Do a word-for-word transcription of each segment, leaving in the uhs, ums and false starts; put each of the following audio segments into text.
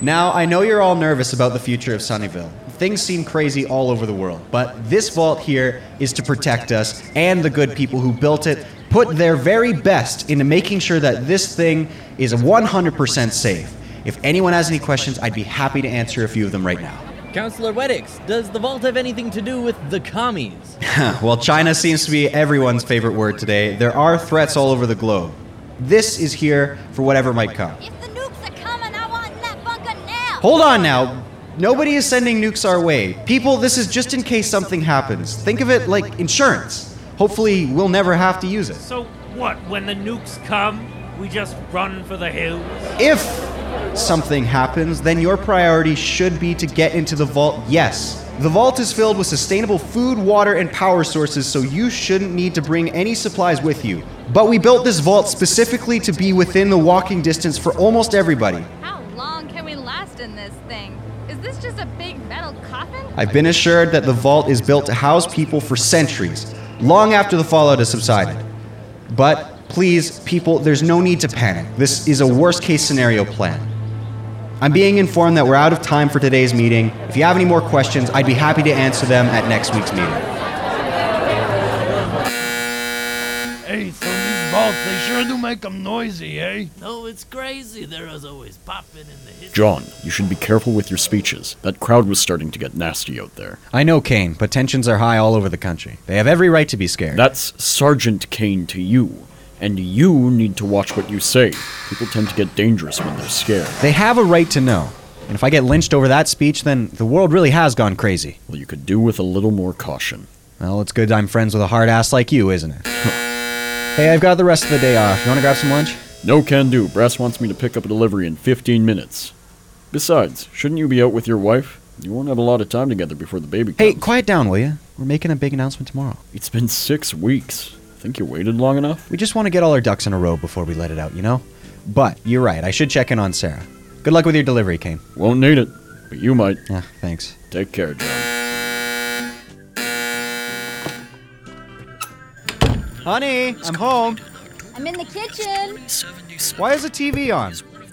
Now, I know you're all nervous about the future of Sunnyvale. Things seem crazy all over the world, but this vault here is to protect us, and the good people who built it put their very best into making sure that this thing is one hundred percent safe. If anyone has any questions, I'd be happy to answer a few of them right now. Councillor Weddix, does the vault have anything to do with the commies? Well, China seems to be everyone's favorite word today. There are threats all over the globe. This is here for whatever might come. If the nukes are coming, I want in that bunker now! Hold on now. Nobody is sending nukes our way. People, this is just in case something happens. Think of it like insurance. Hopefully, we'll never have to use it. So what, when the nukes come, we just run for the hills? If something happens, then your priority should be to get into the vault, yes. The vault is filled with sustainable food, water, and power sources, so you shouldn't need to bring any supplies with you. But we built this vault specifically to be within the walking distance for almost everybody. How long can we last in this thing? Is this just a big metal coffin? I've been assured that the vault is built to house people for centuries, long after the fallout has subsided. But please, people, there's no need to panic. This is a worst-case scenario plan. I'm being informed that we're out of time for today's meeting. If you have any more questions, I'd be happy to answer them at next week's meeting. Hey, so these vaults, they sure do make them noisy, eh? No, it's crazy. There is always popping in the history. John, you should be careful with your speeches. That crowd was starting to get nasty out there. I know, Kane, but tensions are high all over the country. They have every right to be scared. That's Sergeant Kane to you. And you need to watch what you say. People tend to get dangerous when they're scared. They have a right to know. And if I get lynched over that speech, then the world really has gone crazy. Well, you could do with a little more caution. Well, it's good I'm friends with a hard ass like you, isn't it? Hey, I've got the rest of the day off. You want to grab some lunch? No can do. Brass wants me to pick up a delivery in fifteen minutes. Besides, shouldn't you be out with your wife? You won't have a lot of time together before the baby comes. Hey, quiet down, will you? We're making a big announcement tomorrow. It's been six weeks. Think you waited long enough? We just want to get all our ducks in a row before we let it out, you know? But, you're right, I should check in on Sarah. Good luck with your delivery, Kane. Won't need it, but you might. Yeah, thanks. Take care, John. Honey, I'm home. I'm in the kitchen. Why is the T V on?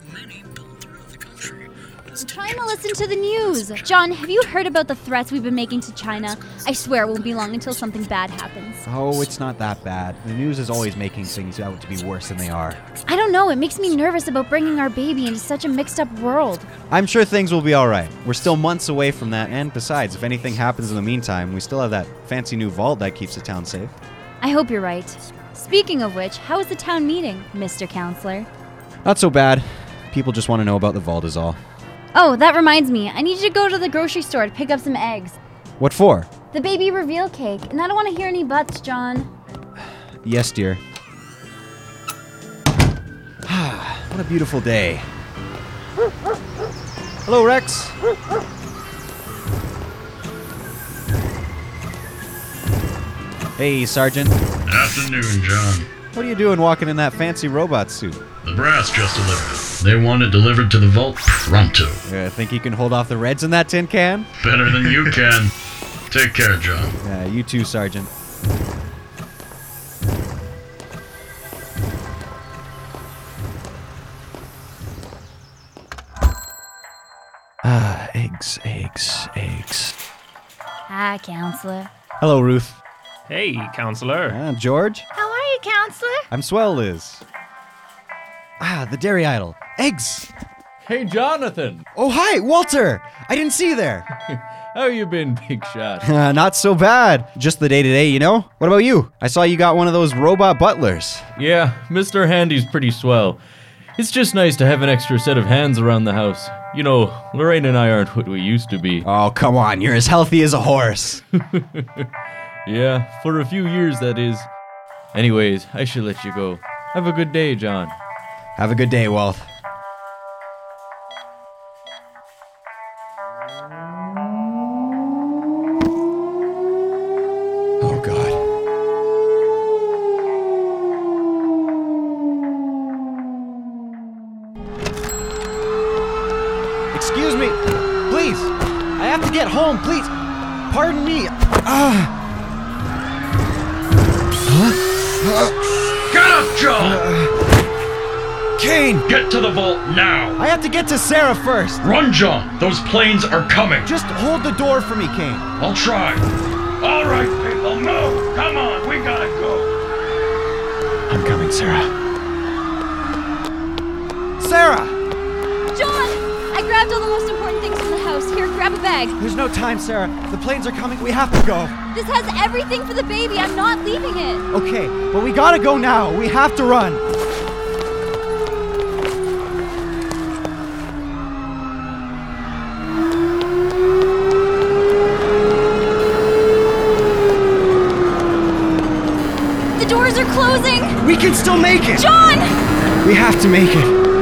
I'm trying to listen to the news. John, have you heard about the threats we've been making to China? I swear it won't be long until something bad happens. Oh, it's not that bad. The news is always making things out to be worse than they are. I don't know, it makes me nervous about bringing our baby into such a mixed-up world. I'm sure things will be alright. We're still months away from that, and besides, if anything happens in the meantime, we still have that fancy new vault that keeps the town safe. I hope you're right. Speaking of which, how was the town meeting, Mister Counselor? Not so bad. People just want to know about the vault is all. Oh, that reminds me. I need you to go to the grocery store to pick up some eggs. What for? The baby reveal cake, and I don't want to hear any buts, John. Yes, dear. What a beautiful day. Hello, Rex. Hey, Sergeant. Afternoon, John. What are you doing walking in that fancy robot suit? The brass just delivered. They want it delivered to the vault pronto. Uh, think you can hold off the Reds in that tin can? Better than you can. Take care, John. Yeah, you too, Sergeant. Ah, eggs, eggs, eggs. Hi, Counselor. Hello, Ruth. Hey, Counselor. Uh, George? How are you, Counselor? I'm swell, Liz. Ah, the dairy idol. Eggs! Hey, Jonathan! Oh, hi, Walter! I didn't see you there. How you been, big shot? Uh, not so bad. Just the day-to-day, you know? What about you? I saw you got one of those robot butlers. Yeah, Mister Handy's pretty swell. It's just nice to have an extra set of hands around the house. You know, Lorraine and I aren't what we used to be. Oh, come on. You're as healthy as a horse. Yeah, for a few years, that is. Anyways, I should let you go. Have a good day, John. Have a good day, Walt. Oh, God. Excuse me. Please. I have to get home, please. Pardon me. Ah. Huh? Get up, Joe! Kane! Get to the vault now! I have to get to Sarah first! Run, John! Those planes are coming! Just hold the door for me, Kane. I'll try. All right, people, move! Come on, we gotta go! I'm coming, Sarah. Sarah! John! I grabbed all the most important things from the house. Here, grab a bag. There's no time, Sarah. The planes are coming. We have to go. This has everything for the baby. I'm not leaving it. Okay, but we gotta go now. We have to run. The doors are closing. We can still make it. John! We have to make it.